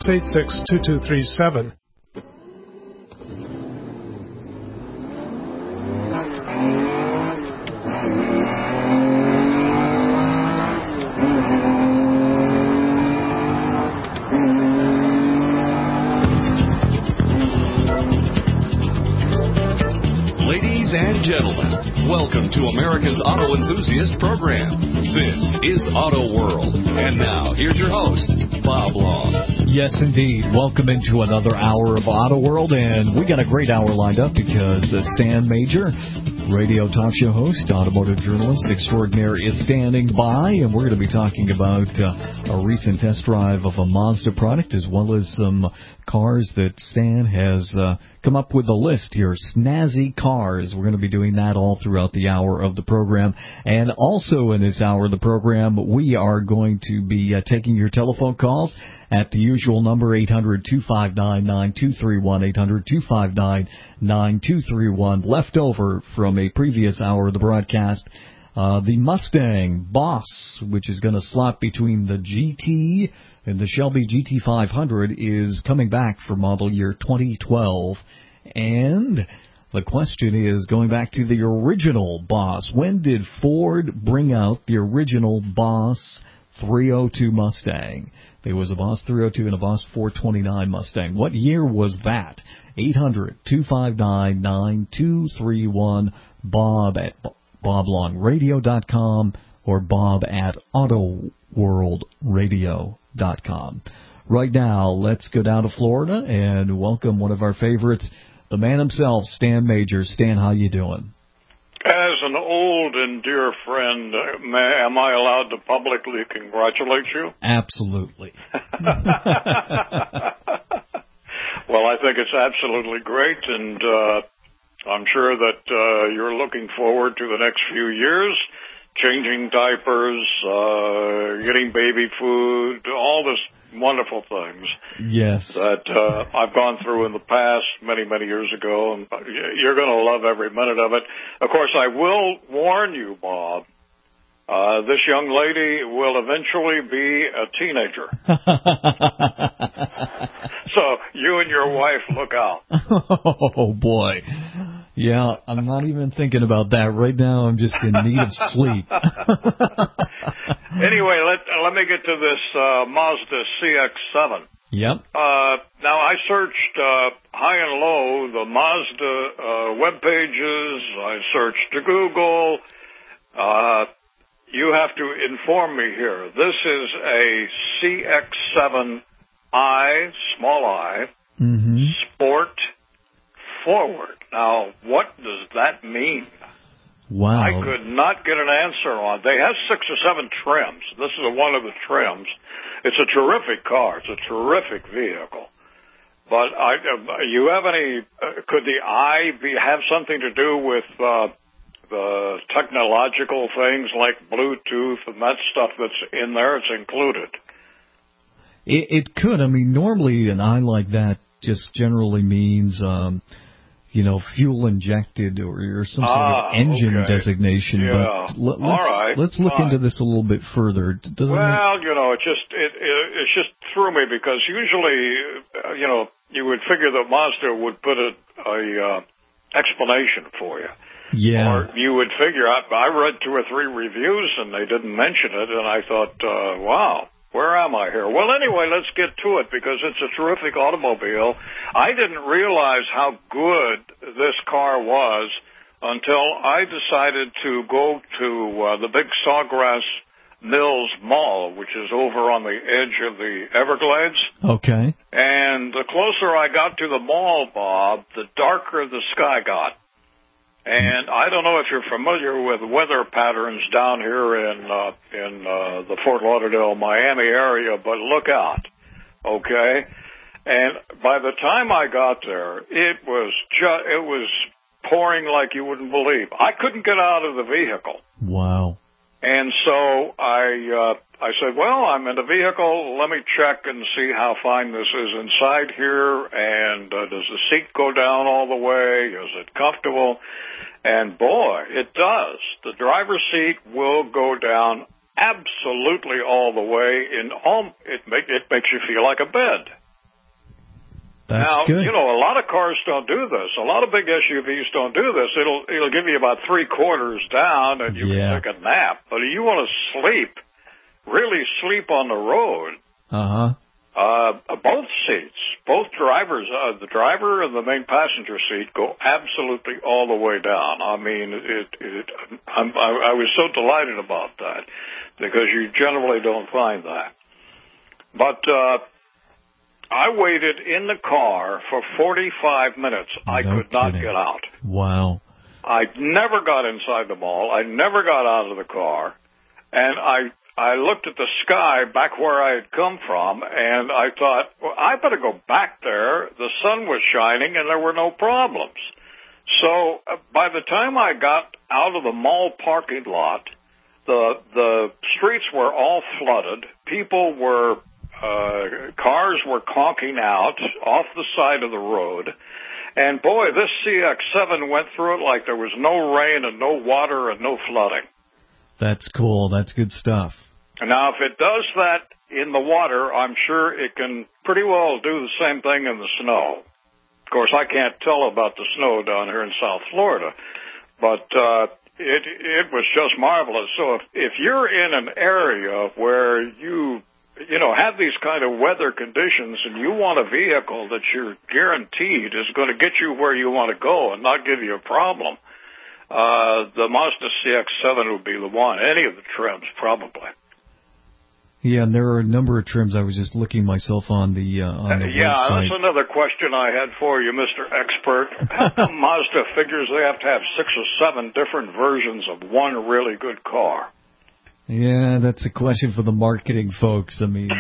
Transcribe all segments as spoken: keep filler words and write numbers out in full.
eight six, two two three seven. Ladies and gentlemen, welcome to America's Auto Enthusiast Program. This is Auto World. And now, here's your host, Bob Long. Yes, indeed. Welcome into another hour of Auto World. And we got a great hour lined up because uh, Stan Major, radio talk show host, automotive journalist extraordinaire, is standing by. And we're going to be talking about uh, a recent test drive of a Mazda product as well as some cars that Stan has uh, come up with a list here. Snazzy cars. We're going to be doing that all throughout the hour of the program. And also in this hour of the program, we are going to be uh, taking your telephone calls at the usual number, eight hundred, two five nine, nine two three one, eight hundred, two five nine, nine two three one. Left over from a previous hour of the broadcast, uh, the Mustang Boss, which is going to slot between the G T and the Shelby G T five hundred, is coming back for model year twenty twelve. And the question is, going back to the original Boss, when did Ford bring out the original Boss three oh two Mustang? There was a Boss three oh two and a Boss four twenty-nine Mustang. What year was that? eight hundred, two five nine, nine two three one, Bob at bob long radio dot com or Bob at auto world radio dot com. Right now, let's go down to Florida and welcome one of our favorites, the man himself, Stan Major. Stan, how you doing? As an old and dear friend, may, am I allowed to publicly congratulate you? Absolutely. Well, I think it's absolutely great, and uh, I'm sure that uh, you're looking forward to the next few years, changing diapers, uh, getting baby food, all this wonderful things. Yes. That uh, I've gone through in the past many, many years ago, and you're going to love every minute of it. Of course, I will warn you, Bob, uh, this young lady will eventually be a teenager. So you and your wife look out. Oh, boy. Yeah, I'm not even thinking about that. Right now, I'm just in need of sleep. Anyway, let let me get to this uh, Mazda C X seven. Yep. Uh, now, I searched uh, high and low the Mazda uh, web pages. I searched to Google. Uh, you have to inform me here. This is a C X seven I, small I, mm-hmm. Sport Forward. Now, what does that mean? Wow. I could not get an answer on. They have six or seven trims. This is one of the trims. It's a terrific car. It's a terrific vehicle. But I, uh, you have any? Uh, could the I be have something to do with uh, the technological things like Bluetooth and that stuff that's in there? It's included. It, it could. I mean, normally an I like that just generally means, um, you know, fuel injected or, or some sort ah, of engine okay. designation. Yeah. But let, let's, All right. let's look Fine. into this a little bit further. Doesn't well, it... you know, it just it, it it just threw me because usually, uh, you know, you would figure that Mazda would put a, a uh, explanation for you. Yeah. Or you would figure out. I read two or three reviews and they didn't mention it, and I thought, uh, wow. Where am I here? Well, anyway, let's get to it because it's a terrific automobile. I didn't realize how good this car was until I decided to go to uh, the big Sawgrass Mills Mall, which is over on the edge of the Everglades. Okay. And the closer I got to the mall, Bob, the darker the sky got. And I don't know if you're familiar with weather patterns down here in uh, in uh, the Fort Lauderdale, Miami area, but look out, okay? And by the time I got there, it was ju- it was pouring like you wouldn't believe. I couldn't get out of the vehicle. Wow. And so I uh, I said, well, I'm in the vehicle. Let me check and see how fine this is inside here. And uh, does the seat go down all the way? Is it comfortable? And, boy, it does. The driver's seat will go down absolutely all the way. In all, it, make, it makes you feel like a bed. That's now, good. you know, a lot of cars don't do this. A lot of big S U Vs don't do this. It'll it'll give you about three quarters down, and you yeah. can take a nap. But if you want to sleep, really sleep on the road. Uh-huh. Uh, both seats, both drivers, uh, the driver and the main passenger seat go absolutely all the way down. I mean, it, it, I'm, I, I was so delighted about that because you generally don't find that. But, uh, I waited in the car for forty-five minutes. I No could not kidding. get out. Wow. I never got inside the mall. I never got out of the car. And I, I looked at the sky back where I had come from, and I thought, well, I better go back there. The sun was shining, and there were no problems. So uh, by the time I got out of the mall parking lot, the the streets were all flooded. People were, uh, cars were conking out off the side of the road. And, boy, this C X seven went through it like there was no rain and no water and no flooding. That's cool. That's good stuff. Now, if it does that in the water, I'm sure it can pretty well do the same thing in the snow. Of course, I can't tell about the snow down here in South Florida, but uh, it it was just marvelous. So if, if you're in an area where you you know have these kind of weather conditions and you want a vehicle that you're guaranteed is going to get you where you want to go and not give you a problem, uh, the Mazda C X seven would be the one. Any of the trims, probably. Yeah, and there are a number of trims. I was just looking myself on the uh, on the uh, yeah, website. that's another question I had for you, Mister Expert. How come Mazda figures they have to have six or seven different versions of one really good car? Yeah, that's a question for the marketing folks. I mean,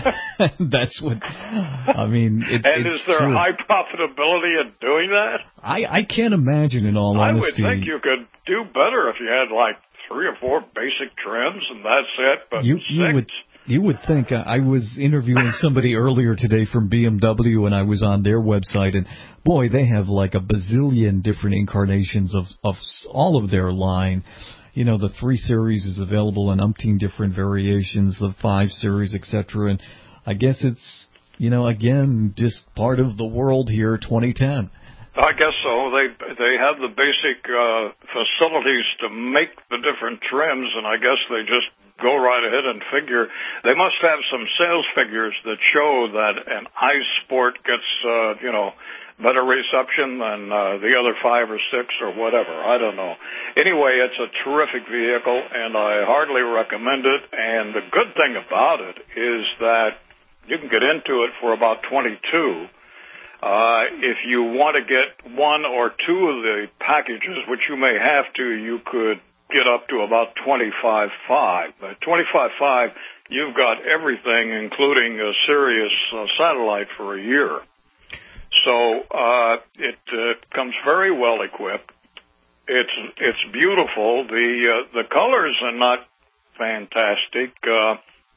that's what, I mean, it, And it's is there true. high profitability in doing that? I, I can't imagine, in all I honesty. would think you could do better if you had like three or four basic trims and that's it, but you, six. you would You would think. uh, I was interviewing somebody earlier today from B M W, and I was on their website, and boy, they have like a bazillion different incarnations of, of s- all of their line. You know, the three Series is available in umpteen different variations, the five Series, et cetera. And I guess it's, you know, again, just part of the world here, twenty ten. I guess so. They they have the basic uh, facilities to make the different trims, and I guess they just go right ahead and figure. They must have some sales figures that show that an iSport gets, uh, you know, better reception than uh, the other five or six or whatever. I don't know. Anyway, it's a terrific vehicle, and I heartily recommend it. And the good thing about it is that you can get into it for about twenty-two. Uh, if you want to get one or two of the packages, which you may have to, you could get up to about twenty-five five. At twenty-five five, you've got everything, including a Sirius uh, satellite for a year. So uh, it uh, comes very well equipped. It's it's beautiful. The uh, the colors are not fantastic. Uh,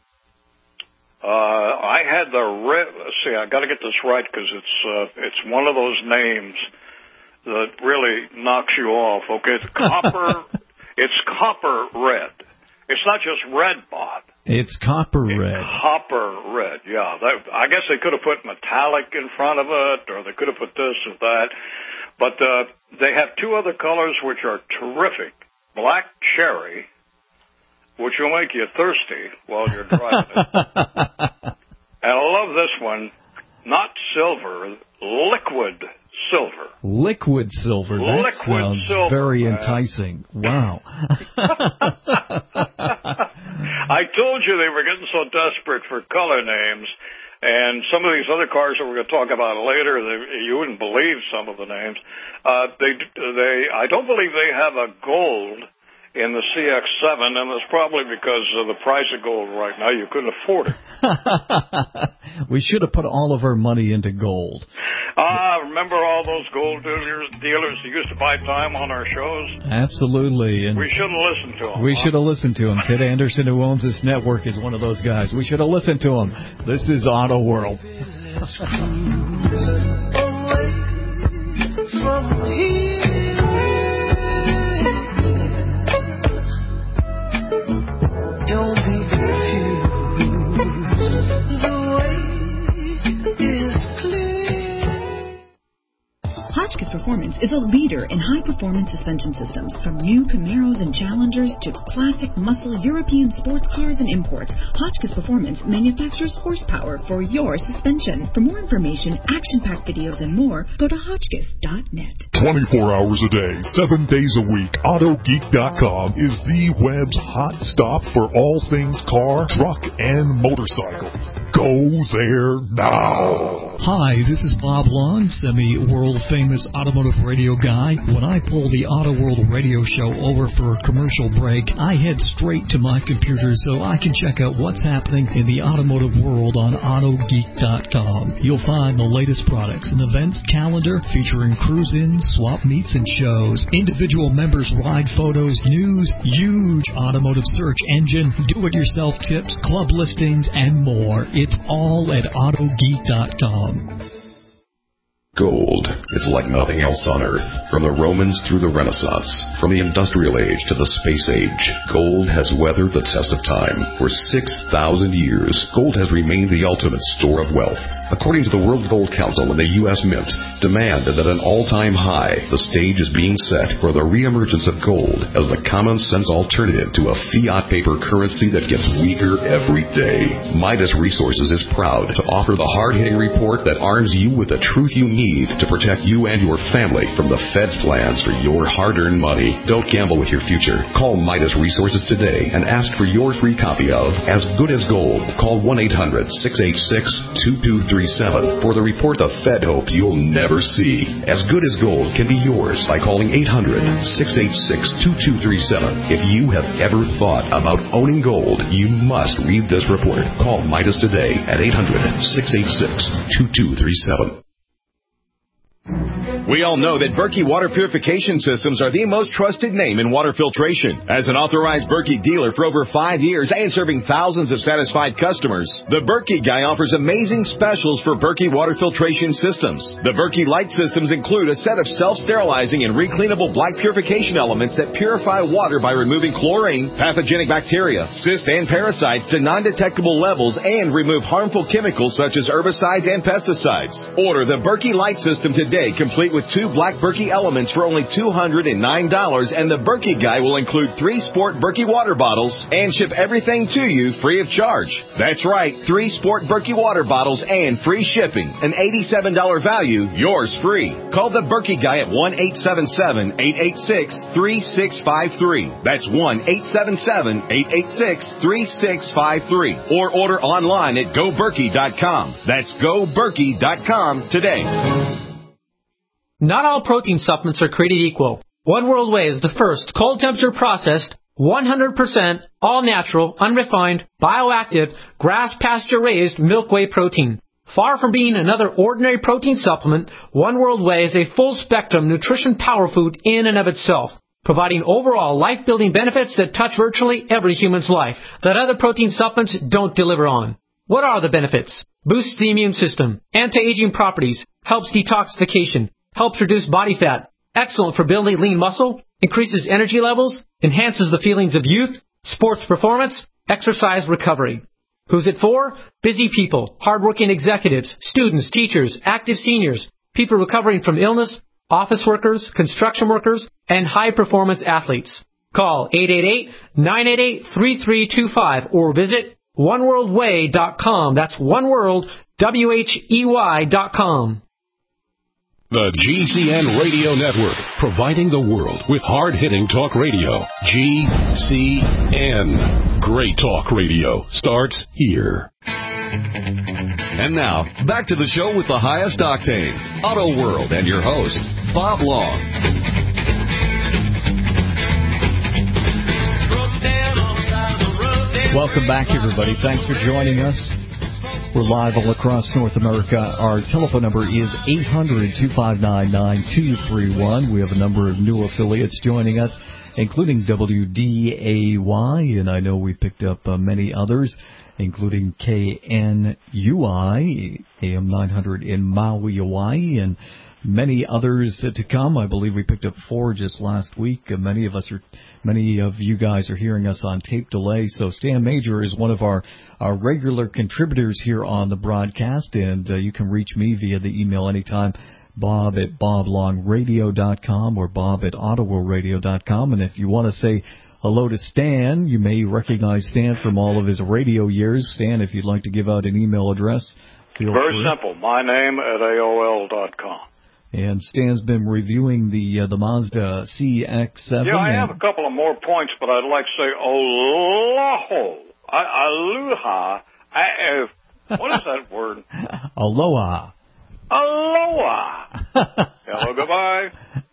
uh, I had the red. Let's see, I got to get this right because it's uh, it's one of those names that really knocks you off. Okay, it's copper. It's copper red. It's not just red, Bob. It's copper red. It's copper red, yeah. That, I guess they could have put metallic in front of it, or they could have put this or that. But uh, they have two other colors which are terrific. Black cherry, which will make you thirsty while you're driving it. And I love this one, not silver, liquid silver. Liquid silver. That Liquid sounds silver, very man. enticing. Wow. I told you they were getting so desperate for color names, and some of these other cars that we're going to talk about later, they, you wouldn't believe some of the names. Uh, they, they, I don't believe they have a gold in the C X seven, and it's probably because of the price of gold right now. You couldn't afford it. We should have put all of our money into gold. Ah, uh, remember all those gold dealers, dealers who used to buy time on our shows? Absolutely. And we should have listened to them. We huh? should have listened to him. Ted Anderson, who owns this network, is one of those guys. We should have listened to him. This is Auto World. Don't be confused. The way is clear. Hotchkiss Performance is a leader in high-performance suspension systems. From new Camaros and Challengers to classic muscle European sports cars and imports, Hotchkiss Performance manufactures horsepower for your suspension. For more information, action-packed videos, and more, go to hotchkiss dot net. twenty-four hours a day, seven days a week, Auto Geek dot com is the web's hot stop for all things car, truck, and motorcycle. Go there now. Hi, this is Bob Long, semi-world-famous automotive radio guy. When I pull the Auto World radio show over for a commercial break, I head straight to my computer so I can check out what's happening in the automotive world on Auto Geek dot com. You'll find the latest products, an events calendar featuring cruise-ins, swap meets, and shows, individual members' ride photos, news, huge automotive search engine, do-it-yourself tips, club listings, and more. It's all at Auto Geek dot com. Gold. It's like nothing else on Earth. From the Romans through the Renaissance, from the Industrial Age to the Space Age, gold has weathered the test of time. For six thousand years, gold has remained the ultimate store of wealth. According to the World Gold Council and the U S Mint, demand is at an all-time high. The stage is being set for the reemergence of gold as the common-sense alternative to a fiat paper currency that gets weaker every day. Midas Resources is proud to offer the hard-hitting report that arms you with the truth you need to protect you and your family from the Fed's plans for your hard-earned money. Don't gamble with your future. Call Midas Resources today and ask for your free copy of As Good as Gold. Call one eight hundred, six eight six, two two three seven for the report the Fed hopes you'll never see. As Good as Gold can be yours by calling eight hundred, six eight six, two two three seven. If you have ever thought about owning gold, you must read this report. Call Midas today at eight hundred, six eight six, two two three seven. We all know that Berkey Water Purification Systems are the most trusted name in water filtration. As an authorized Berkey dealer for over five years and serving thousands of satisfied customers, the Berkey Guy offers amazing specials for Berkey Water Filtration Systems. The Berkey Light Systems include a set of self-sterilizing and recleanable black purification elements that purify water by removing chlorine, pathogenic bacteria, cysts, and parasites to non-detectable levels and remove harmful chemicals such as herbicides and pesticides. Order the Berkey Light System today, complete with two black Berkey elements for only two hundred nine dollars, and the Berkey Guy will include three Sport Berkey water bottles and ship everything to you free of charge. That's right, three Sport Berkey water bottles and free shipping. An eighty-seven dollars value, yours free. Call the Berkey Guy at one eight seven seven, eight eight six, three six five three. That's one eight seven seven, eight eight six, three six five three. Or order online at go berkey dot com. That's go berkey dot com today. Not all protein supplements are created equal. One World Whey is the first cold temperature processed, one hundred percent all natural, unrefined, bioactive, grass pasture raised milk whey protein. Far from being another ordinary protein supplement, One World Whey is a full spectrum nutrition power food in and of itself, providing overall life-building benefits that touch virtually every human's life that other protein supplements don't deliver on. What are the benefits? Boosts the immune system, anti-aging properties, helps detoxification, helps reduce body fat, excellent for building lean muscle, increases energy levels, enhances the feelings of youth, sports performance, exercise recovery. Who's it for? Busy people, hardworking executives, students, teachers, active seniors, people recovering from illness, office workers, construction workers, and high-performance athletes. Call eight eight eight, nine eight eight, three three two five or visit one world whey dot com. That's oneworld, W H E Y dot com. The G C N Radio Network, providing the world with hard-hitting talk radio. G C N. Great talk radio starts here. And now, back to the show with the highest octane, Auto World, and your host, Bob Long. Welcome back, everybody. Thanks for joining us. We're live all across North America. Our telephone number is eight hundred, two five nine, nine two three one. We have a number of new affiliates joining us, including W D A Y, and I know we picked up uh, many others, including K N U I, A M nine hundred in Maui, Hawaii, and many others to come. I believe we picked up four just last week. Uh, many of us are, many of you guys are hearing us on tape delay. So Stan Major is one of our, our regular contributors here on the broadcast, and uh, you can reach me via the email anytime. Bob at bob long radio dot com or Bob at auto world radio dot com. And if you want to say hello to Stan, you may recognize Stan from all of his radio years. Stan, if you'd like to give out an email address, feel Very free. simple. My name at A O L dot com. And Stan's been reviewing the uh, the Mazda C X seven. Yeah, I have a couple of more points, but I'd like to say aloha, aloha. I, uh, what is that word? Aloha. Aloha. Hello, goodbye.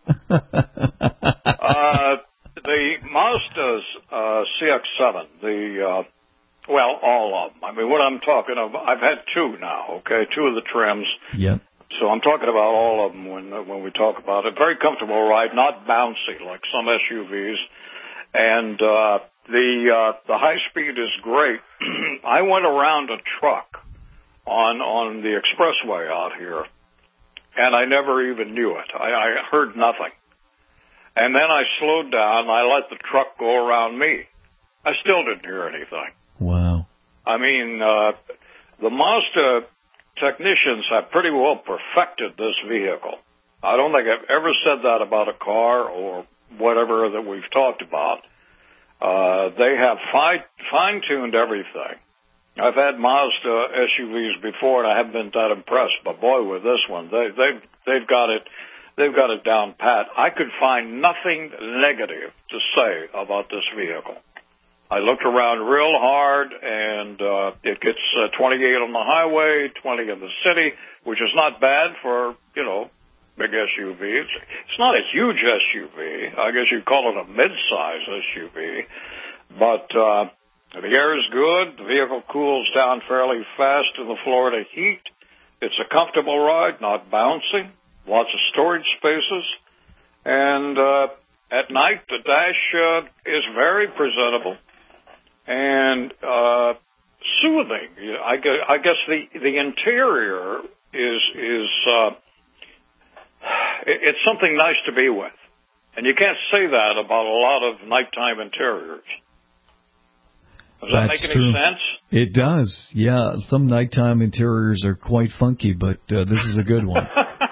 uh, the Mazda's uh, C X seven, the uh, well, all of them. I mean, what I'm talking about, I've had two now. Okay, two of the trims. Yep. So I'm talking about all of them when when we talk about it. Very comfortable ride, not bouncy like some S U Vs. And uh, the uh, the high speed is great. I went around a truck on on the expressway out here, and I never even knew it. I, I heard nothing. And then I slowed down, and I let the truck go around me. I still didn't hear anything. Wow. I mean, uh, the Mazda technicians have pretty well perfected this vehicle. I don't think I've ever said that about a car or whatever that we've talked about. Uh, they have fine, fine-tuned everything. I've had Mazda S U Vs before, and I haven't been that impressed. But boy, with this one, they, they've they've got it, they've got it down pat. I could find nothing negative to say about this vehicle. I looked around real hard, and uh, it gets uh, twenty-eight on the highway, twenty in the city, which is not bad for, you know, big S U V. It's, it's not a huge S U V. I guess you'd call it a mid-size S U V. But uh, the air is good. The vehicle cools down fairly fast in the Florida heat. It's a comfortable ride, not bouncy. Lots of storage spaces. And uh, at night, the dash uh, is very presentable and uh, soothing. I guess, I guess the the interior is is uh, it's something nice to be with, and you can't say that about a lot of nighttime interiors. Does that That's make any true. sense? It does. Yeah, some nighttime interiors are quite funky, but uh, this is a good one.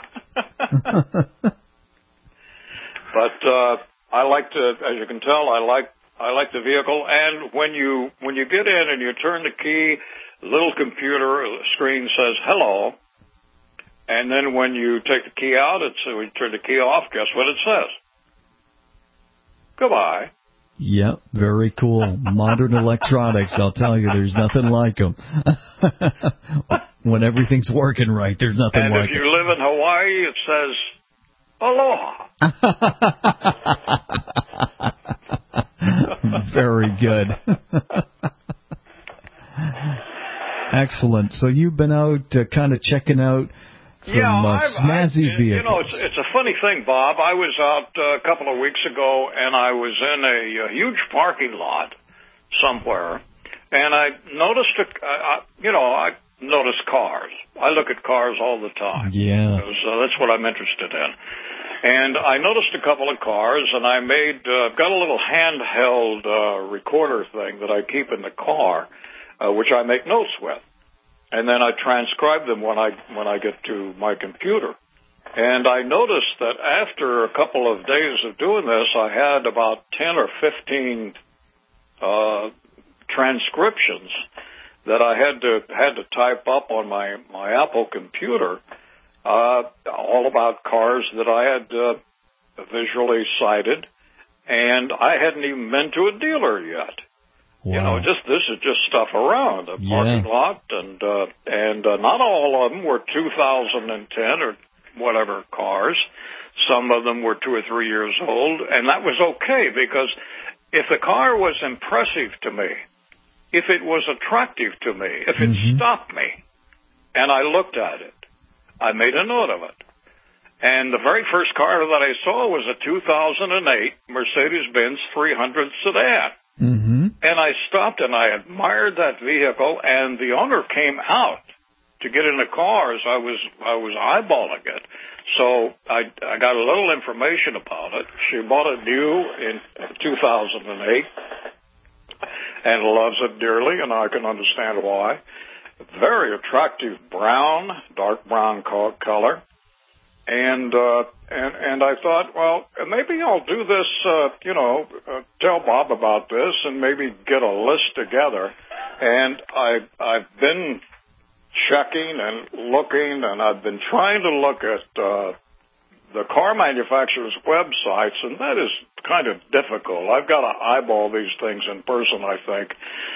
But uh, I like to, as you can tell, I like. I like the vehicle, and when you when you get in and you turn the key, the little computer screen says hello, and then when you take the key out, it's when you turn the key off, guess what it says? Goodbye. Yep, very cool. Modern electronics, I'll tell you, there's nothing like them. When everything's working right, there's nothing and like it. And if you live in Hawaii, it says aloha. Very good. Excellent. So you've been out uh, kind of checking out some yeah, uh, I've, snazzy I've, vehicles. You know, it's, it's a funny thing, Bob. I was out uh, a couple of weeks ago, and I was in a, a huge parking lot somewhere, and I noticed, a, I, you know, I notice cars. I look at cars all the time. Yeah. So that's what I'm interested in. And I noticed a couple of cars, and I made, uh, got a little handheld uh, recorder thing that I keep in the car, uh, which I make notes with. And then I transcribe them when I when I get to my computer. And I noticed that after a couple of days of doing this, I had about ten or fifteen uh, transcriptions that I had to had to type up on my, my Apple computer. Uh, all about cars that I had uh, visually sighted, and I hadn't even been to a dealer yet. Wow. You know, just this is just stuff around a Yeah. parking lot, and uh, and uh, not all of them were two thousand ten or whatever cars. Some of them were two or three years old, and that was okay because if the car was impressive to me, if it was attractive to me, if it Mm-hmm. stopped me, and I looked at it, I made a note of it. And the very first car that I saw was a two thousand eight Mercedes-Benz three hundred sedan. Mm-hmm. And I stopped and I admired that vehicle, and the owner came out to get in the car as I was I was eyeballing it. So I, I got a little information about it. She bought it new in two thousand eight and loves it dearly, and I can understand why. Very attractive brown, dark brown color. and uh, and and I thought, well, maybe I'll do this. Uh, you know, uh, tell Bob about this, and maybe get a list together. And I I've been checking and looking, and I've been trying to look at uh, the car manufacturers' websites, and that is kind of difficult. I've got to eyeball these things in person, I think,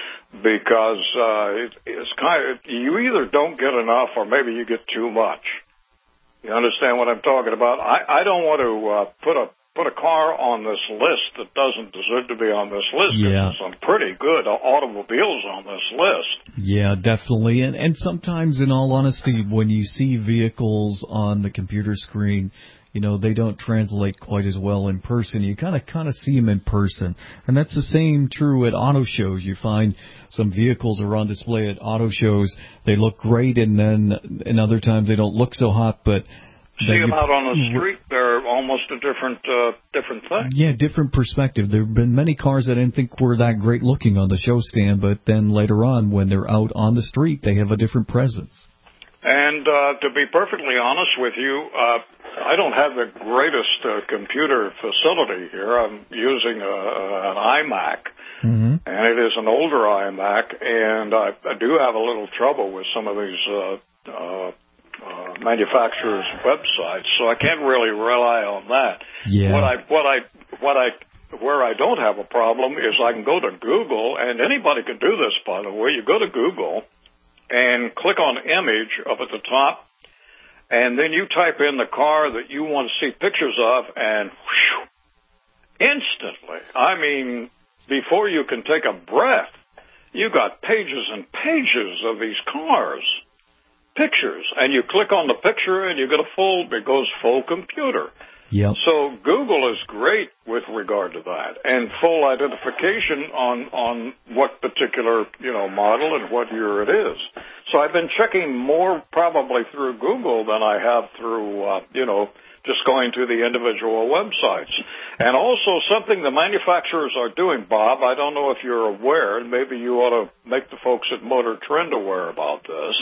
because uh, it, it's kind of, you either don't get enough or maybe you get too much. You understand what I'm talking about? I, I don't want to uh, put a put a car on this list that doesn't deserve to be on this list. Yeah. There's some pretty good automobiles on this list. Yeah, definitely. And and sometimes, in all honesty, when you see vehicles on the computer screen, you know, they don't translate quite as well in person. You kind of kind of see them in person. And that's the same true at auto shows. You find some vehicles are on display at auto shows. They look great, and then and other times they don't look so hot, but see them out on the street, they're almost a different uh, different thing. Yeah, different perspective. There have been many cars that I didn't think were that great looking on the show stand, but then later on, when they're out on the street, they have a different presence. And uh, to be perfectly honest with you, uh, I don't have the greatest uh, computer facility here. I'm using a, an iMac, mm-hmm. and it is an older iMac, and I, I do have a little trouble with some of these uh, uh, uh, manufacturers' websites, so I can't really rely on that. Yeah. What I, what I, what I, where I don't have a problem is I can go to Google, and anybody can do this, by the way. You go to Google and click on image up at the top, and then you type in the car that you want to see pictures of, and whew, instantly, I mean, before you can take a breath, you got pages and pages of these cars, pictures, and you click on the picture, and you get a full, it goes full computer. Yep. So Google is great with regard to that, and full identification on on what particular, you know, model and what year it is. So I've been checking more probably through Google than I have through, uh, you know, just going to the individual websites. And also something the manufacturers are doing, Bob, I don't know if you're aware, and maybe you ought to make the folks at Motor Trend aware about this,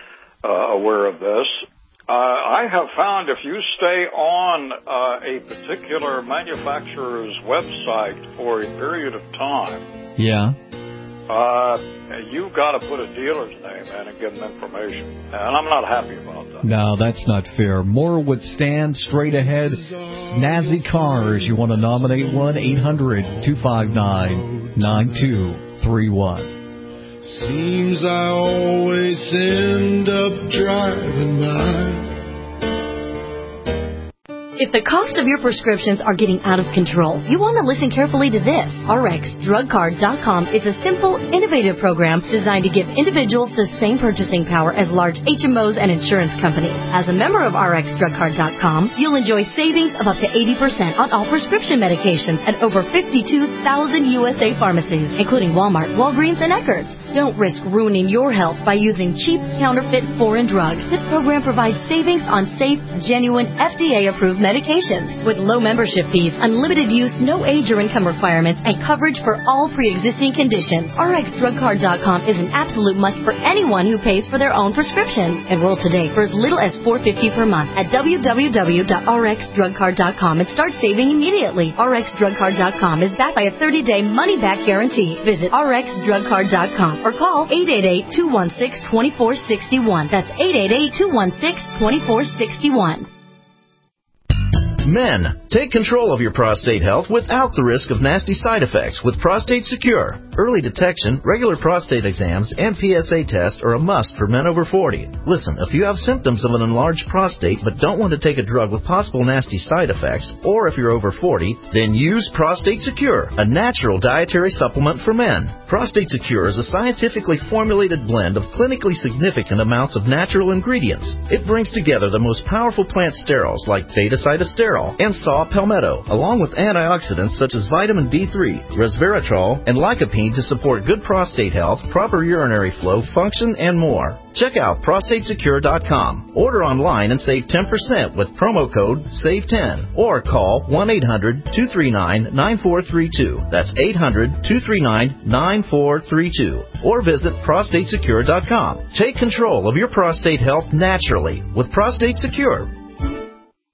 uh, aware of this. Uh, I have found if you stay on uh, a particular manufacturer's website for a period of time, yeah, uh, you've got to put a dealer's name in and give them information. And I'm not happy about that. No, that's not fair. More would stand straight ahead. Snazzy Cars. You want to nominate one? eight hundred, two five nine, nine two three one. Seems I always end up driving by. If the cost of your prescriptions are getting out of control, you want to listen carefully to this. R X Drug Card dot com is a simple, innovative program designed to give individuals the same purchasing power as large H M Os and insurance companies. As a member of R X Drug Card dot com, you'll enjoy savings of up to eighty percent on all prescription medications at over fifty-two thousand U S A pharmacies, including Walmart, Walgreens, and Eckerd's. Don't risk ruining your health by using cheap, counterfeit, foreign drugs. This program provides savings on safe, genuine, F D A-approved medications with low membership fees, unlimited use, no age or income requirements, and coverage for all pre-existing conditions. R X Drug Card dot com is an absolute must for anyone who pays for their own prescriptions. Enroll today for as little as four dollars and fifty cents per month at w w w dot r x drug card dot com and start saving immediately. R X Drug Card dot com is backed by a thirty-day money-back guarantee. Visit R X Drug Card dot com or call eight eight eight, two one six, two four six one. That's eight eight eight, two one six, two four six one. Men, take control of your prostate health without the risk of nasty side effects with Prostate Secure. Early detection, regular prostate exams, and P S A tests are a must for men over forty. Listen, if you have symptoms of an enlarged prostate but don't want to take a drug with possible nasty side effects, or if you're over forty, then use Prostate Secure, a natural dietary supplement for men. Prostate Secure is a scientifically formulated blend of clinically significant amounts of natural ingredients. It brings together the most powerful plant sterols like beta-cytosterol and saw palmetto, along with antioxidants such as vitamin D three, resveratrol, and lycopene to support good prostate health, proper urinary flow, function, and more. Check out prostate secure dot com. Order online and save ten percent with promo code save ten or call one eight hundred, two three nine, nine four three two. That's eight hundred, two three nine, nine four three two. Or visit prostate secure dot com. Take control of your prostate health naturally with Prostate Secure.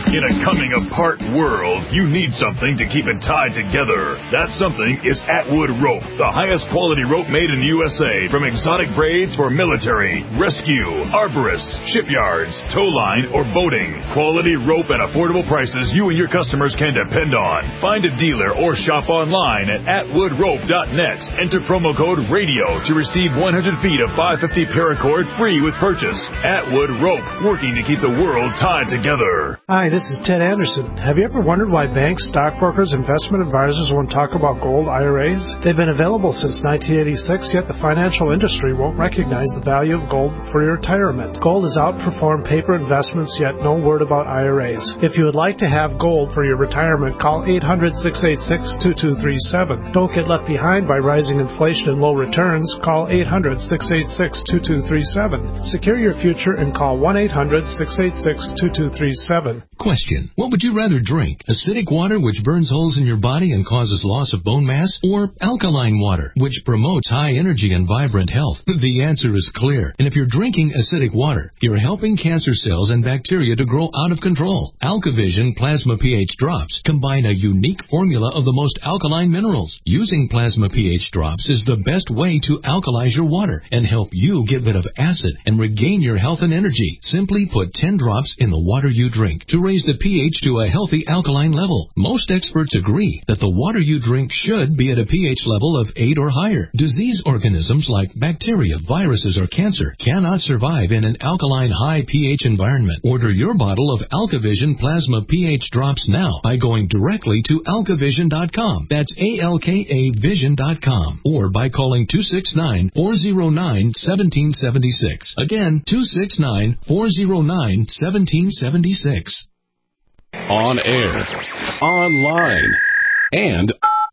In a coming-apart world, you need something to keep it tied together. That something is Atwood Rope, the highest quality rope made in the U S A. From exotic braids for military, rescue, arborists, shipyards, tow line, or boating. Quality rope at affordable prices you and your customers can depend on. Find a dealer or shop online at atwood rope dot net. Enter promo code RADIO to receive one hundred feet of five fifty paracord free with purchase. Atwood Rope, working to keep the world tied together. Hi, this is Ted Anderson. Have you ever wondered why banks, stockbrokers, investment advisors won't talk about gold I R As? They've been available since nineteen eighty-six, yet the financial industry won't recognize the value of gold for your retirement. Gold has outperformed paper investments, yet no word about I R As. If you would like to have gold for your retirement, call eight hundred, six eight six, two two three seven. Don't get left behind by rising inflation and low returns. Call eight hundred, six eight six, two two three seven. Secure your future and call one eight hundred, six eight six, two two three seven. Question. What would you rather drink? Acidic water, which burns holes in your body and causes loss of bone mass? Or alkaline water, which promotes high energy and vibrant health? The answer is clear. And if you're drinking acidic water, you're helping cancer cells and bacteria to grow out of control. AlkaVision Plasma pH Drops combine a unique formula of the most alkaline minerals. Using Plasma pH Drops is the best way to alkalize your water and help you get rid of acid and regain your health and energy. Simply put ten drops in the water you drink to raise the pH to a healthy alkaline level. Most experts agree that the water you drink should be at a pH level of eight or higher. Disease organisms like bacteria, viruses, or cancer cannot survive in an alkaline high pH environment. Order your bottle of AlkaVision Plasma pH Drops now by going directly to alka vision dot com. That's A L K A vision dot com. Or by calling two six nine, four zero nine, one seven seven six. Again, two six nine, four zero nine, one seven seven six. On air, online, and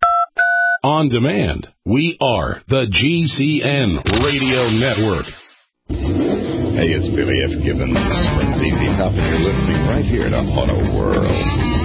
on demand. We are the G C N Radio Network. Hey, it's Billy F. Gibbons from Z Z Top, and you're listening right here to Auto World.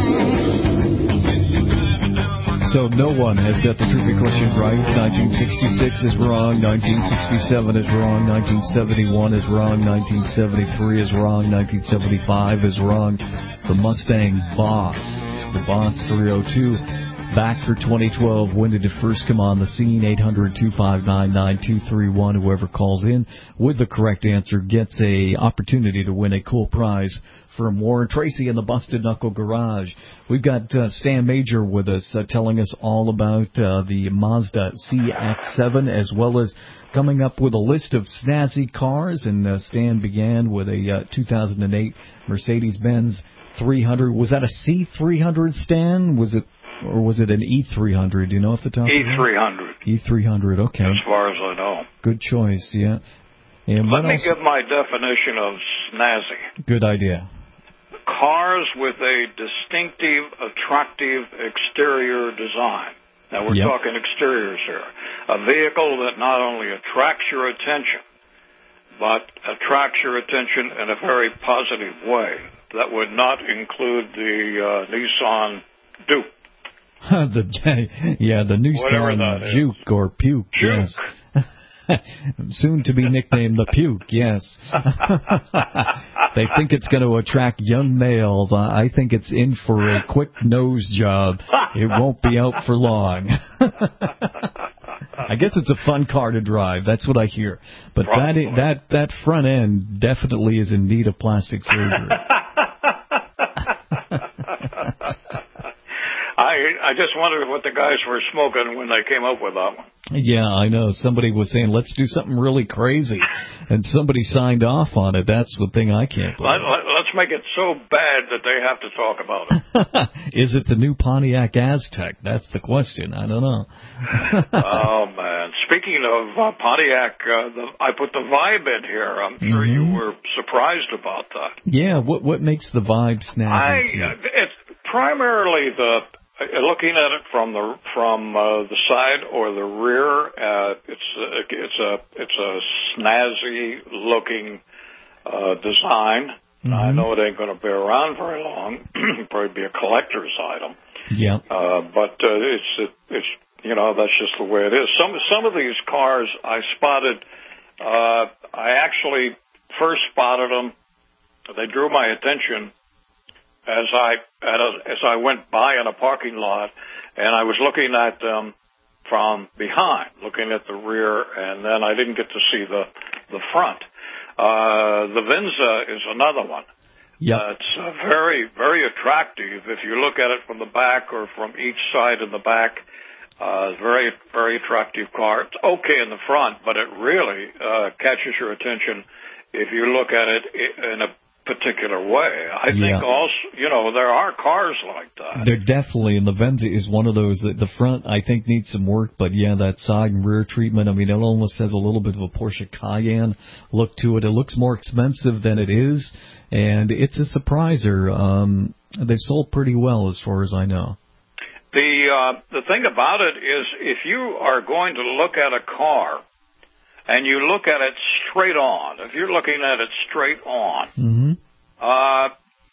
So no one has got the trivia question right. nineteen sixty-six is wrong. nineteen sixty-seven is wrong. nineteen seventy-one is wrong. nineteen seventy-three is wrong. nineteen seventy-five is wrong. The Mustang Boss, the Boss three oh two, back for twenty twelve. When did it first come on the scene? eight hundred, two five nine, nine two three one. Whoever calls in with the correct answer gets a opportunity to win a cool prize from Warren Tracy in the Busted Knuckle Garage. We've got uh, Stan Major with us uh, telling us all about uh, the Mazda C X seven, as well as coming up with a list of snazzy cars. And uh, Stan began with a uh, two thousand eight Mercedes-Benz three hundred. Was that a C three hundred, Stan? Was it, or was it an E three hundred? Do you know off the top? E three hundred. E three hundred, okay. As far as I know. Good choice, yeah. And Let me else? give my definition of snazzy. Good idea. Cars with a distinctive, attractive exterior design. Now, we're yep. talking exteriors here. A vehicle that not only attracts your attention, but attracts your attention in a very positive way. That would not include the uh, Nissan Duke. the yeah, the Nissan Juke or Puke, Juke. yes. Soon to be nicknamed the Puke, yes. They think it's going to attract young males. I think it's in for a quick nose job. It won't be out for long. I guess it's a fun car to drive. That's what I hear. But that that that front end definitely is in need of plastic surgery. I I just wondered what the guys were smoking when they came up with that one. Yeah, I know. Somebody was saying, let's do something really crazy. And somebody signed off on it. That's the thing I can't believe. Let, let, let's make it so bad that they have to talk about it. Is it the new Pontiac Aztec? That's the question. I don't know. Oh, man. Speaking of uh, Pontiac, uh, the, I put the Vibe in here. I'm sure mm-hmm. you were surprised about that. Yeah, what what makes the Vibe snazzy? I, to you? It's primarily the... Looking at it from the from uh, the side or the rear, uh, it's a, it's a it's a snazzy looking uh, design. Mm-hmm. I know it ain't going to be around very long. Probably be a collector's item. Yeah. Uh, but uh, it's it, it's you know that's just the way it is. Some some of these cars I spotted. Uh, I actually first spotted them. They drew my attention as I as I went by in a parking lot, and I was looking at them from behind, looking at the rear, and then I didn't get to see the the front. Uh, the Venza is another one. Yeah, uh, it's uh, very very attractive if you look at it from the back or from each side in the back. Uh, very very attractive car. It's okay in the front, but it really uh, catches your attention if you look at it in a particular way. I yeah. think also, you know, there are cars like that. There definitely, and the Venza is one of those that the front, I think, needs some work, but yeah, that side and rear treatment, I mean, it almost has a little bit of a Porsche Cayenne look to it. It looks more expensive than it is, and it's a surpriser. Um, they've sold pretty well as far as I know. The, uh, the thing about it is if you are going to look at a car, and you look at it straight on, if you're looking at it straight on, mm-hmm. uh,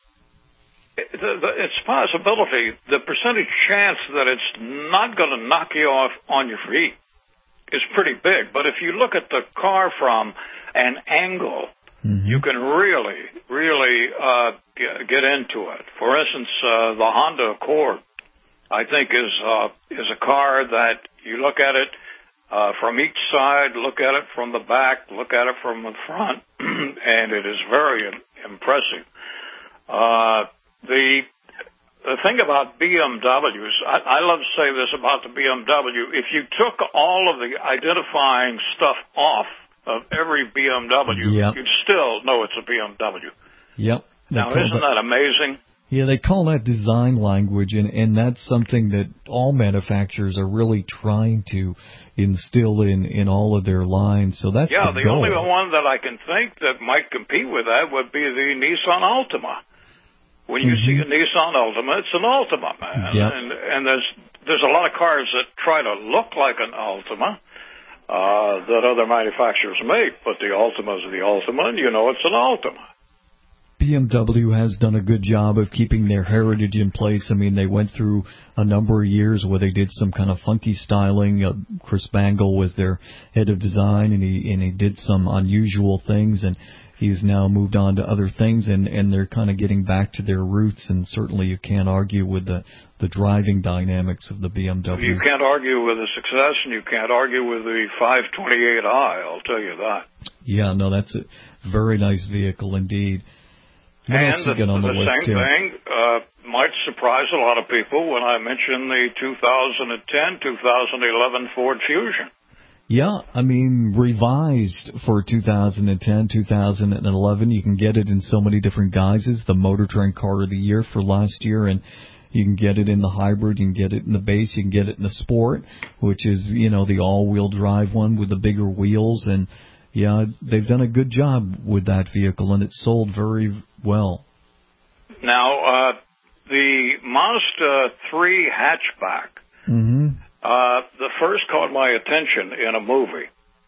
the, the, it's a possibility, the percentage chance that it's not going to knock you off on your feet is pretty big. But if you look at the car from an angle, mm-hmm. you can really, really uh, get, get into it. For instance, uh, the Honda Accord, I think, is uh, is a car that you look at it Uh, from each side, look at it from the back, look at it from the front, and it is very impressive. Uh, the the thing about B M Ws, I, I love to say this about the B M W, if you took all of the identifying stuff off of every B M W, yep. you'd still know it's a B M W. Yep. Now, isn't that amazing? Yeah, they call that design language, and, and that's something that all manufacturers are really trying to instill in, in all of their lines. So that's yeah, the, the goal. only one that I can think that might compete with that would be the Nissan Altima. When you mm-hmm. see a Nissan Altima, it's an Altima, man. Yep. And and there's there's a lot of cars that try to look like an Altima uh, that other manufacturers make, but the Altima is the Altima, and you know it's an Altima. B M W has done a good job of keeping their heritage in place. I mean, they went through a number of years where they did some kind of funky styling. Uh, Chris Bangle was their head of design, and he and he did some unusual things, and he's now moved on to other things, and, and they're kind of getting back to their roots, and certainly you can't argue with the, the driving dynamics of the B M W. You can't argue with the success, and you can't argue with the five twenty-eight i, I'll tell you that. Yeah, no, that's a very nice vehicle indeed. What and else you the, get on the, the list same here? thing uh, might surprise a lot of people when I mention the two thousand ten, two thousand eleven Ford Fusion. Yeah, I mean, revised for two thousand ten, two thousand eleven. You can get it in so many different guises. The Motor Trend Car of the Year for last year, and you can get it in the hybrid, you can get it in the base, you can get it in the sport, which is, you know, the all-wheel drive one with the bigger wheels. And yeah, they've done a good job with that vehicle, and it's sold very well. Now, uh, the Mazda three hatchback, mm-hmm. uh, the first caught my attention in a movie.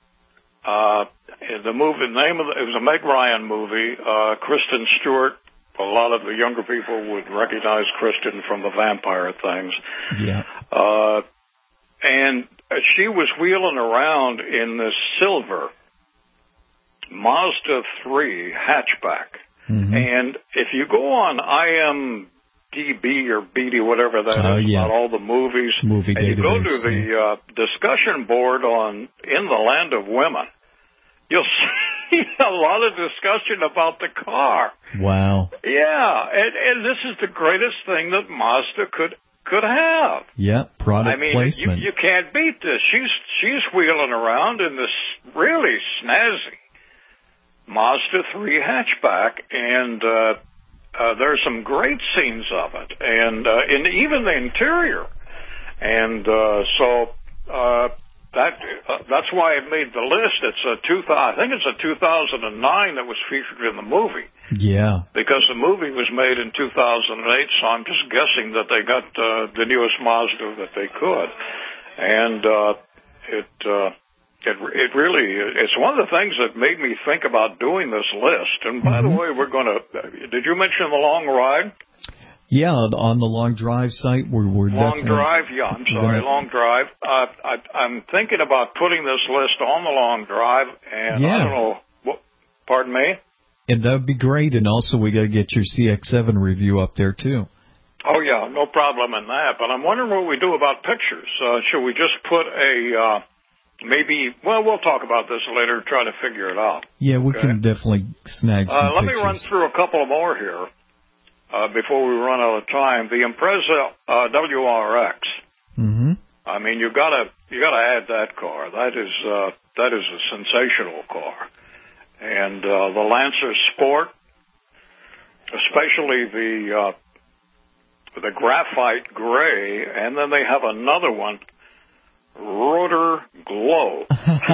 Uh, the movie, name of the, it was a Meg Ryan movie. Uh, Kristen Stewart. A lot of the younger people would recognize Kristen from the vampire things. Yeah. Uh, and she was wheeling around in this silver Mazda three hatchback. Mm-hmm. And if you go on I M D B or B D, whatever that uh, is, yeah. about all the movies, Movie and you go database, to the yeah. uh, discussion board on In the Land of Women, you'll see a lot of discussion about the car. Wow. Yeah, and, and this is the greatest thing that Mazda could could have. Yeah, product I mean, placement. You, you can't beat this. She's she's wheeling around in this really snazzy Mazda three hatchback, and uh, uh, there's some great scenes of it, and uh, in even the interior. And uh, so uh, that uh, that's why it made the list. It's a two. I think it's a two thousand nine that was featured in the movie. Yeah. Because the movie was made in two thousand eight, so I'm just guessing that they got uh, the newest Mazda that they could, and uh, it. Uh, It, it really, it's one of the things that made me think about doing this list. And by mm-hmm. the way, we're going to, did you mention the long ride? Yeah, on the long drive site, we're, we're long definitely... drive, yeah, I'm sorry, gonna... long drive. Uh, I, I'm thinking about putting this list on the long drive, and yeah. I don't know, what, pardon me? And that would be great. And also, we got to get your C X seven review up there, too. Oh, yeah, no problem in that. But I'm wondering what we do about pictures. Uh, should we just put a, uh, maybe, well, we'll talk about this later, try to figure it out. Yeah, we okay? can definitely snag some uh, Let pictures. me run through a couple more here uh, before we run out of time. The Impreza uh, W R X. Mm-hmm. I mean, you gotta you gotta add that car. That is uh, that is a sensational car. And uh, the Lancer Sport, especially the uh, the graphite gray, and then they have another one, Rotor Glow.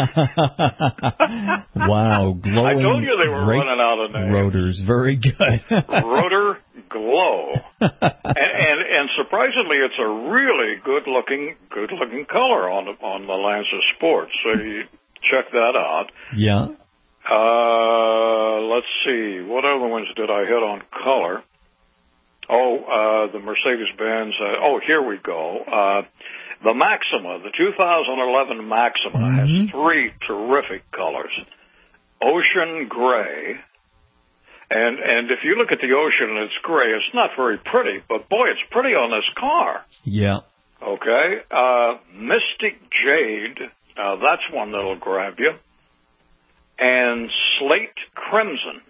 Wow, glowing. I told you they were running out of names. Rotors, very good. Rotor Glow, and, and and surprisingly, it's a really good looking good looking color on the on the Lancer Sport. So you check that out. Yeah. Uh, let's see, what other ones did I hit on color? Oh, uh, the Mercedes-Benz. Uh, oh, here we go. Uh, the Maxima, the two thousand eleven Maxima, mm-hmm. has three terrific colors. Ocean gray. And and if you look at the ocean and it's gray, it's not very pretty, but boy, it's pretty on this car. Yeah. Okay. Uh, Mystic Jade, uh, that's one that'll grab you. And Slate Crimson.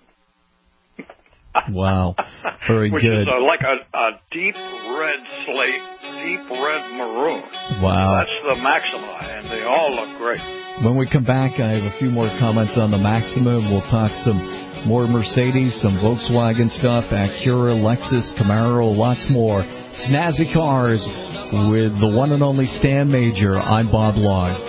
Wow. Very Which good. Which is uh, like a, a deep red slate, deep red maroon. Wow. That's the Maxima, and they all look great. When we come back, I have a few more comments on the Maxima. We'll talk some more Mercedes, some Volkswagen stuff, Acura, Lexus, Camaro, lots more. Snazzy cars with the one and only Stan Major. I'm Bob Long.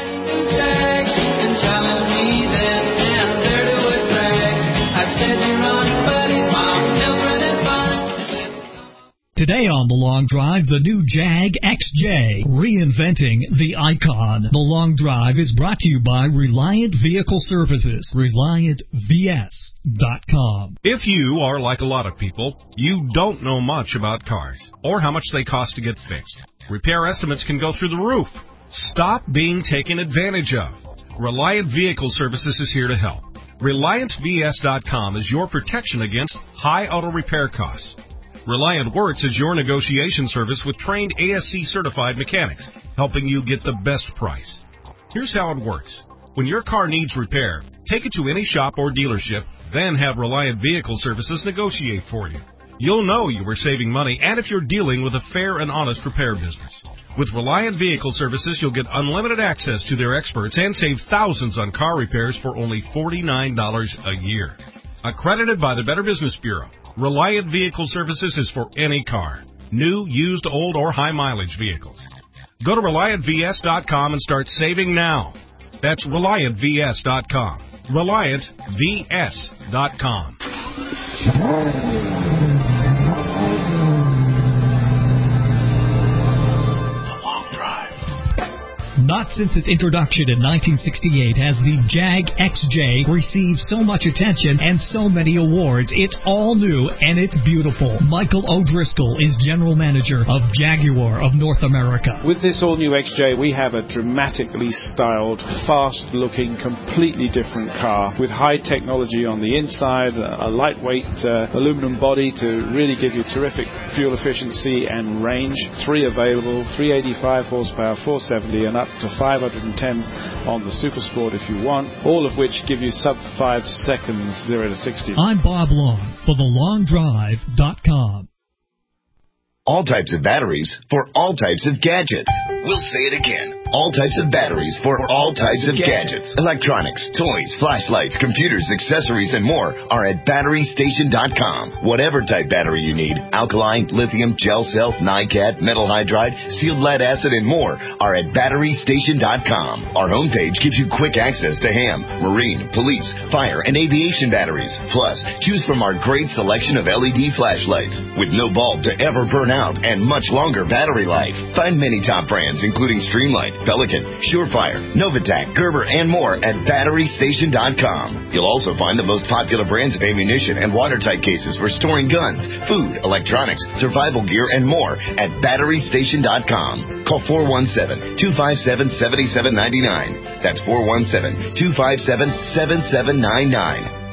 Today on The Long Drive, the new Jag X J, reinventing the icon. The Long Drive is brought to you by Reliant Vehicle Services, Reliant V S dot com. If you are like a lot of people, you don't know much about cars or how much they cost to get fixed. Repair estimates can go through the roof. Stop being taken advantage of. Reliant Vehicle Services is here to help. Reliant V S dot com is your protection against high auto repair costs. Reliant Works is your negotiation service with trained A S C-certified mechanics, helping you get the best price. Here's how it works. When your car needs repair, take it to any shop or dealership, then have Reliant Vehicle Services negotiate for you. You'll know you are saving money and if you're dealing with a fair and honest repair business. With Reliant Vehicle Services, you'll get unlimited access to their experts and save thousands on car repairs for only forty-nine dollars a year. Accredited by the Better Business Bureau, Reliant Vehicle Services is for any car, new, used, old, or high-mileage vehicles. Go to Reliant V S dot com and start saving now. That's Reliant V S dot com. Reliant V S dot com. Not since its introduction in nineteen sixty-eight has the Jag X J received so much attention and so many awards. It's all new and it's beautiful. Michael O'Driscoll is General Manager of Jaguar of North America. With this all-new X J, we have a dramatically styled, fast-looking, completely different car with high technology on the inside, a lightweight uh, aluminum body to really give you terrific fuel efficiency and range. Three available, three eighty-five horsepower, four seventy, and up to five hundred ten on the Super Sport if you want, all of which give you sub five seconds zero to sixty. I'm Bob Long for the long drive dot com. All types of batteries for all types of gadgets. We'll say it again. All types of batteries for all types of gadgets. Electronics, toys, flashlights, computers, accessories, and more are at battery station dot com. Whatever type battery you need, alkaline, lithium, gel cell, NiCad, metal hydride, sealed lead acid, and more are at battery station dot com. Our homepage gives you quick access to ham, marine, police, fire, and aviation batteries. Plus, choose from our great selection of L E D flashlights with no bulb to ever burn out and much longer battery life. Find many top brands including Streamlight, Pelican, Surefire, Novatac, Gerber, and more at battery station dot com. You'll also find the most popular brands of ammunition and watertight cases for storing guns, food, electronics, survival gear, and more at battery station dot com. Call four one seven, two five seven, seven seven nine nine. That's four one seven, two five seven, seven seven nine nine.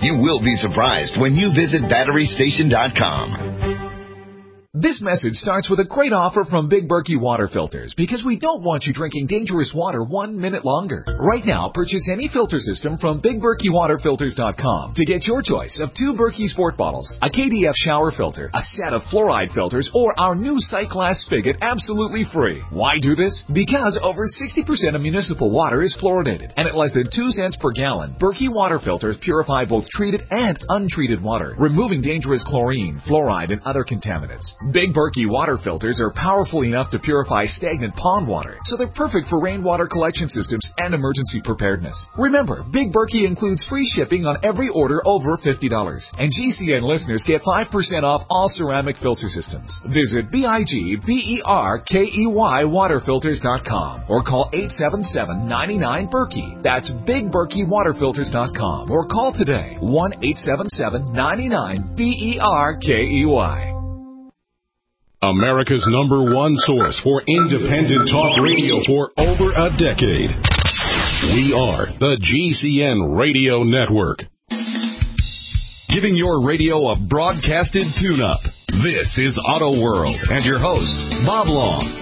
You will be surprised when you visit battery station dot com. This message starts with a great offer from Big Berkey Water Filters, because we don't want you drinking dangerous water one minute longer. Right now, purchase any filter system from Big Berkey Water Filters dot com to get your choice of two Berkey Sport bottles, a K D F shower filter, a set of fluoride filters, or our new sight glass spigot absolutely free. Why do this? Because over sixty percent of municipal water is fluoridated, and at less than two cents per gallon, Berkey Water Filters purify both treated and untreated water, removing dangerous chlorine, fluoride, and other contaminants. Big Berkey water filters are powerful enough to purify stagnant pond water, so they're perfect for rainwater collection systems and emergency preparedness. Remember, Big Berkey includes free shipping on every order over fifty dollars, and G C N listeners get five percent off all ceramic filter systems. Visit B I G B E R K E Y water filters dot com or call eight seven seven, nine nine, Berkey. That's Big Berkey water filters dot com or call today, one eight seven seven, nine nine, B E R K E Y. America's number one source for independent talk radio for over a decade. We are the G C N Radio Network. Giving your radio a broadcasted tune-up. This is Auto World and your host, Bob Long.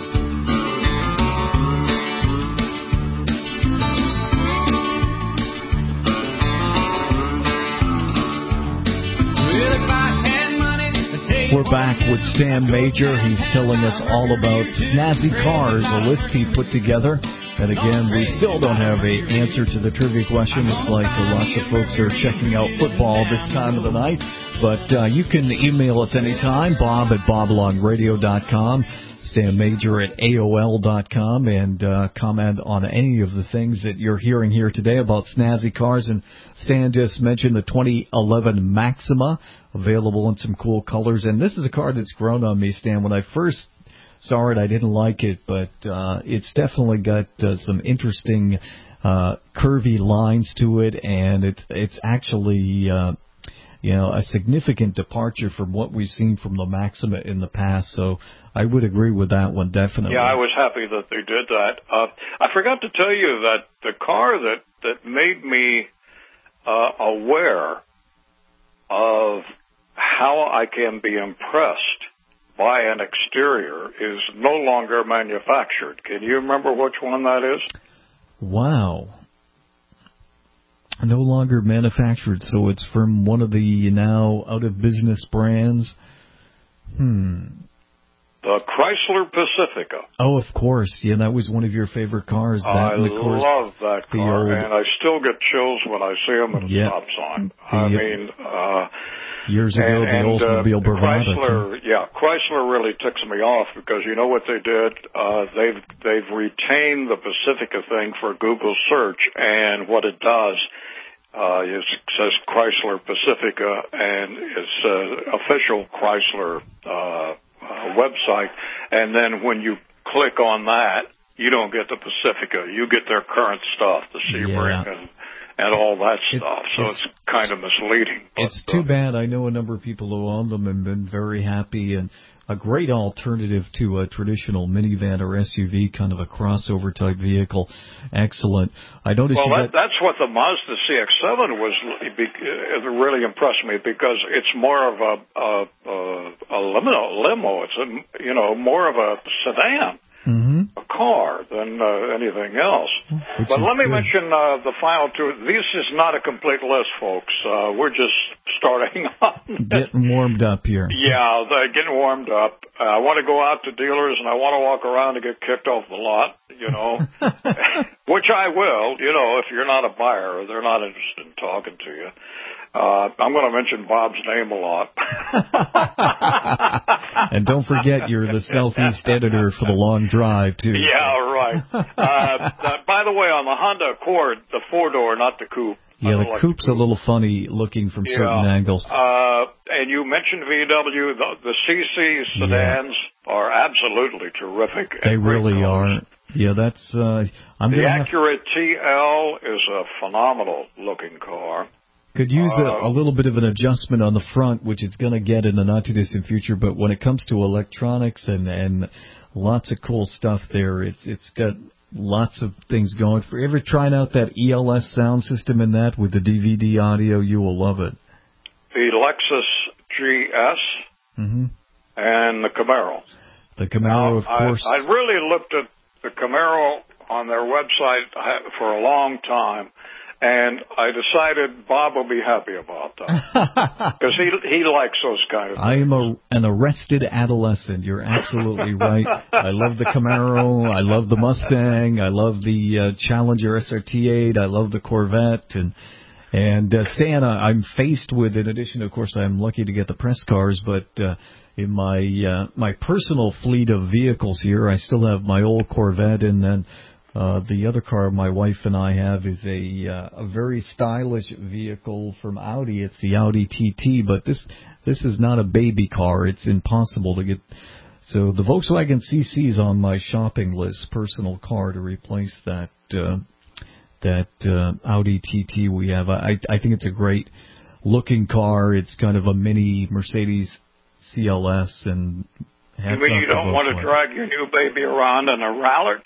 We're back with Stan Major. He's telling us all about snazzy cars, a list he put together. And again, we still don't have an answer to the trivia question. It's like lots of folks are checking out football this time of the night. But uh, you can email us anytime, bob at bob long radio dot com, Stan Major at A O L dot com, and uh, comment on any of the things that you're hearing here today about snazzy cars. And Stan just mentioned the twenty eleven Maxima, available in some cool colors. And this is a car that's grown on me, Stan. When I first saw it, I didn't like it, but uh, it's definitely got uh, some interesting uh, curvy lines to it, and it, it's actually... Uh, You know, a significant departure from what we've seen from the Maxima in the past. So I would agree with that one, definitely. Yeah, I was happy that they did that. Uh, I forgot to tell you that the car that, that made me uh, aware of how I can be impressed by an exterior is no longer manufactured. Can you remember which one that is? Wow. No longer manufactured, so it's from one of the now out-of-business brands. Hmm. The Chrysler Pacifica. Oh, of course. Yeah, that was one of your favorite cars. That, I and of course, love that car, old, and I still get chills when I see them at a yeah, stop sign. the, I mean... Uh, years ago, and, the and, Oldsmobile uh, Bravada. Chrysler, yeah, Chrysler really ticks me off because you know what they did? Uh, they've they've retained the Pacifica thing for Google search, and what it does uh, is it says Chrysler Pacifica, and it's uh, official Chrysler uh, uh, website, and then when you click on that, you don't get the Pacifica, you get their current stuff, the Sebring yeah. and. and all that stuff, it, so it's, it's kind of misleading. But, it's too uh, bad. I know a number of people who own them and been very happy, and a great alternative to a traditional minivan or S U V, kind of a crossover type vehicle. Excellent. I noticed. Well, you that, got, that's what the Mazda C X seven was. It really impressed me because it's more of a a, a, a limo. Limo. It's a you know more of a sedan. Mm-hmm. A car than uh, anything else. Which but let me good. mention uh, the final two. This is not a complete list, folks. Uh, we're just starting on. Getting warmed up here. Yeah, they're getting warmed up. Uh, I want to go out to dealers and I want to walk around and get kicked off the lot, you know, which I will, you know, if you're not a buyer or they're not interested in talking to you. Uh, I'm going to mention Bob's name a lot. And don't forget, you're the Southeast editor for the Long Drive, too. Yeah, right. Uh, uh, by the way, on the Honda Accord, the four-door, not the coupe. Yeah, the like coupe's the coupe. a little funny looking from yeah. certain angles. Uh, and you mentioned V W. The, the C C sedans yeah. are absolutely terrific. They really are. Yeah, that's... Uh, I'm the gonna Acura have... T L is a phenomenal-looking car. Could use uh, a, a little bit of an adjustment on the front, which it's going to get in the not-too-distant future. But when it comes to electronics and, and lots of cool stuff there, it's it's got lots of things going. For ever trying out that E L S sound system in that with the D V D audio, you will love it. The Lexus G S mm-hmm. and the Camaro. The Camaro, of I, course. I really looked at the Camaro on their website for a long time, and I decided Bob will be happy about that because he he likes those kind of things. I am a, an arrested adolescent. You're absolutely right. I love the Camaro. I love the Mustang. I love the uh, Challenger S R T eight. I love the Corvette. And and uh, Stan, I'm faced with, in addition, of course, I'm lucky to get the press cars, but uh, in my uh, my personal fleet of vehicles here, I still have my old Corvette, and then Uh, the other car my wife and I have is a uh, a very stylish vehicle from Audi. It's the Audi T T, but this this is not a baby car. It's impossible to get. So the Volkswagen C C is on my shopping list, personal car to replace that uh, that uh, Audi T T we have. I I think it's a great looking car. It's kind of a mini Mercedes C L S, and you mean you don't want to drag your new baby around in a Rallart?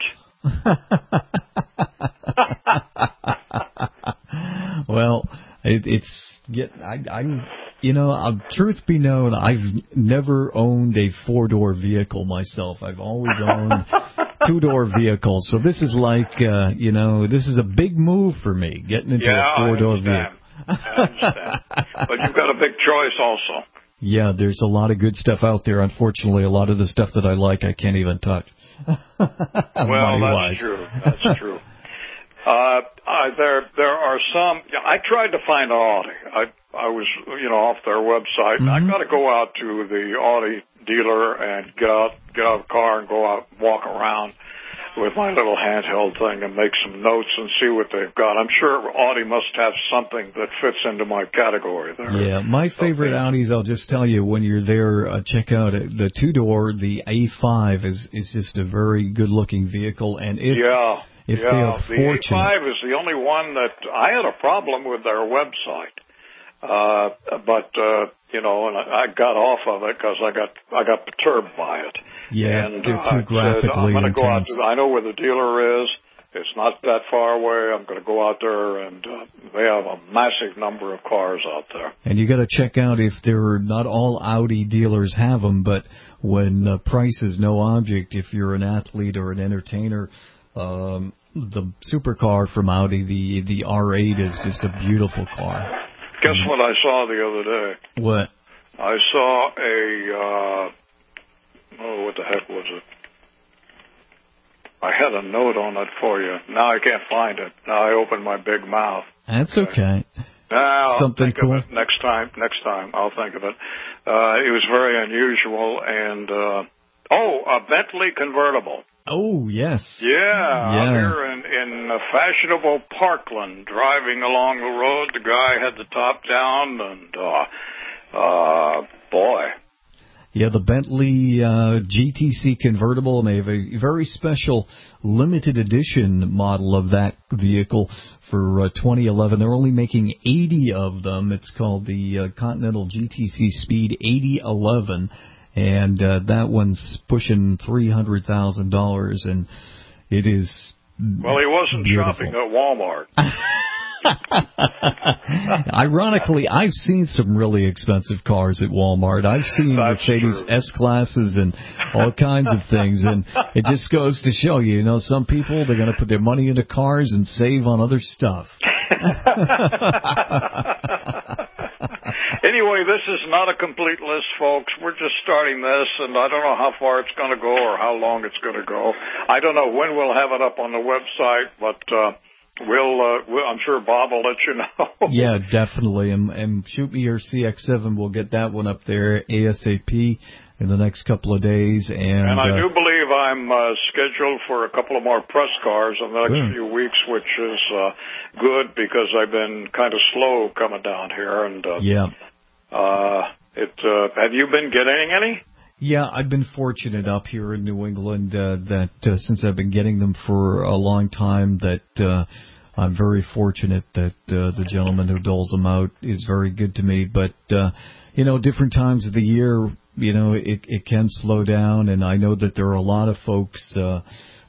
Well, it, it's get I, I'm you know, uh, truth be known, I've never owned a four door vehicle myself. I've always owned two door vehicles. So this is like uh, you know, this is a big move for me, getting into yeah, a four door vehicle. I understand. But you've got a big choice also. Yeah, there's a lot of good stuff out there. Unfortunately, a lot of the stuff that I like, I can't even touch. Well, that's true. That's true. Uh, uh, there, there are some. I tried to find an Audi. I, I was, you know, off their website. Mm-hmm. I got to go out to the Audi dealer and get out, get out of the car and go out, and walk around with my little handheld thing and make some notes and see what they've got. I'm sure Audi must have something that fits into my category there. Yeah, my favorite okay. Audis, I'll just tell you, when you're there, uh, check out it. The two-door, the A five, is, is just a very good-looking vehicle. And if, yeah, if yeah. they are the fortunate, A five is the only one that I had a problem with their website. Uh, but, uh, you know, and I, I got off of it because I got, I got perturbed by it. Yeah, and they're too I graphically said, I'm going to go out intense. to, I know where the dealer is. It's not that far away. I'm going to go out there, and uh, they have a massive number of cars out there. And you got to check out if they're not all Audi dealers have them, but when uh, price is no object, if you're an athlete or an entertainer, um, the supercar from Audi, the the R eight, is just a beautiful car. Guess what I saw the other day? What? I saw a, uh, oh, what the heck was it? I had a note on it for you. Now I can't find it. Now I opened my big mouth. That's okay. Now I'll Something think cool. of it next time. Next time I'll think of it. Uh, it was very unusual, and, uh, oh, a Bentley convertible. Oh, yes. Yeah, yeah. out here in, in uh, fashionable Parkland, driving along the road, the guy had the top down, and, uh, uh, boy. Yeah, the Bentley uh, G T C convertible, and they have a very special limited edition model of that vehicle for uh, twenty eleven. They're only making eighty of them. It's called the uh, Continental G T C Speed eighty eleven. And uh, that one's pushing three hundred thousand dollars, and it is Well, he wasn't beautiful. shopping at Walmart. Ironically, I've seen some really expensive cars at Walmart. I've seen That's Mercedes true. S-Classes and all kinds of things, and it just goes to show you, you know, some people, they're going to put their money into cars and save on other stuff. Anyway, this is not a complete list, folks. We're just starting this, and I don't know how far it's going to go or how long it's going to go. I don't know when we'll have it up on the website, but uh, we'll, uh, we'll, I'm sure Bob will let you know. Yeah, definitely. And, and shoot me your C X seven. We'll get that one up there ASAP in the next couple of days. And, and I uh, do believe I'm uh, scheduled for a couple of more press cars in the next good. few weeks, which is uh, good because I've been kind of slow coming down here. And uh, yeah. Uh, it, uh, have you been getting any? Yeah, I've been fortunate up here in New England uh, that uh, since I've been getting them for a long time, that uh, I'm very fortunate that uh, the gentleman who doles them out is very good to me. But, uh, you know, different times of the year, you know, it, it can slow down. And I know that there are a lot of folks uh,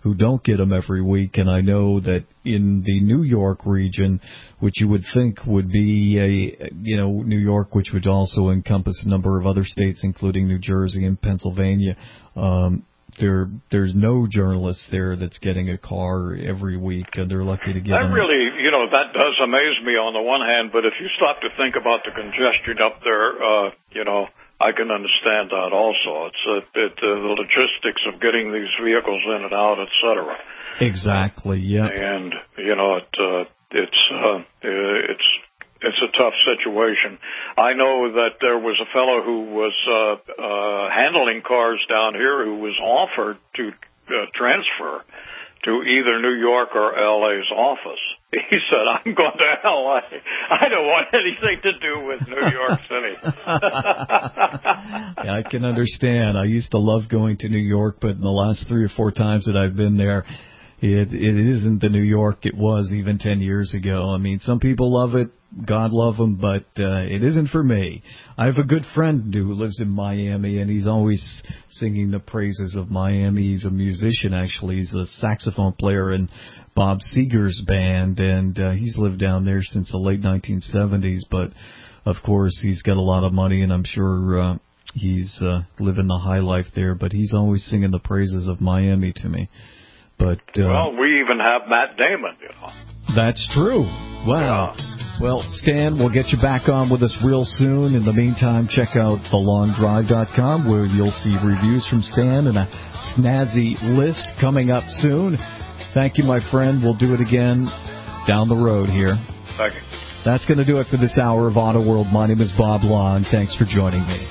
who don't get them every week, and I know that in the New York region, which you would think would be a, you know, New York, which would also encompass a number of other states, including New Jersey and Pennsylvania, um, there there's no journalist there that's getting a car every week, and they're lucky to get that them. Really, you know, that does amaze me on the one hand, but if you stop to think about the congestion up there, uh, you know, I can understand that also. It's uh, it, uh, the logistics of getting these vehicles in and out, et cetera. Exactly. Yeah. And you know, it uh, it's uh, it's it's a tough situation. I know that there was a fellow who was uh, uh, handling cars down here who was offered to uh, transfer to either New York or L A's office. He said, I'm going to L A. I don't want anything to do with New York City. Yeah, I can understand. I used to love going to New York, but in the last three or four times that I've been there, it it isn't the New York it was even ten years ago. I mean, some people love it. God love them, but uh, it isn't for me. I have a good friend who lives in Miami, and he's always singing the praises of Miami. He's a musician, actually. He's a saxophone player in Bob Seger's band, and uh, he's lived down there since the late nineteen seventies. But, of course, he's got a lot of money, and I'm sure uh, he's uh, living the high life there. But he's always singing the praises of Miami to me. But uh, well, we even have Matt Damon, you know. That's true. Wow. Yeah. Well, Stan, we'll get you back on with us real soon. In the meantime, check out the long drive dot com, where you'll see reviews from Stan and a snazzy list coming up soon. Thank you, my friend. We'll do it again down the road here. Thank you. That's going to do it for this hour of Auto World. My name is Bob Long. Thanks for joining me.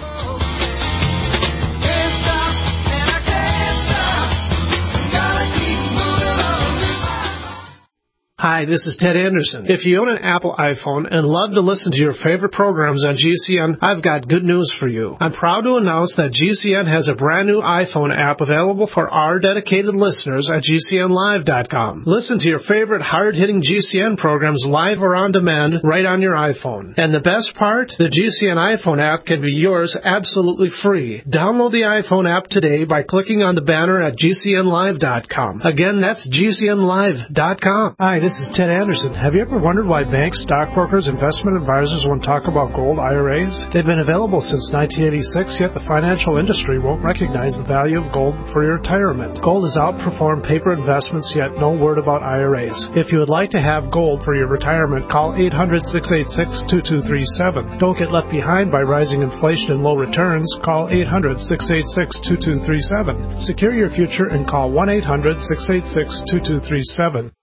Hi, this is Ted Anderson. If you own an Apple iPhone and love to listen to your favorite programs on G C N, I've got good news for you. I'm proud to announce that G C N has a brand new iPhone app available for our dedicated listeners at G C N live dot com. Listen to your favorite hard-hitting G C N programs live or on demand right on your iPhone. And the best part? The G C N iPhone app can be yours absolutely free. Download the iPhone app today by clicking on the banner at G C N live dot com. Again, that's G C N live dot com. Hi, this This is Ted Anderson. Have you ever wondered why banks, stockbrokers, investment advisors won't talk about gold I R As? They've been available since nineteen eighty-six, yet the financial industry won't recognize the value of gold for your retirement. Gold has outperformed paper investments, yet no word about I R As. If you would like to have gold for your retirement, call eight hundred, six eight six, two two three seven. Don't get left behind by rising inflation and low returns. Call eight hundred, six eight six, two two three seven. Secure your future and call one eight hundred, six eight six, two two three seven.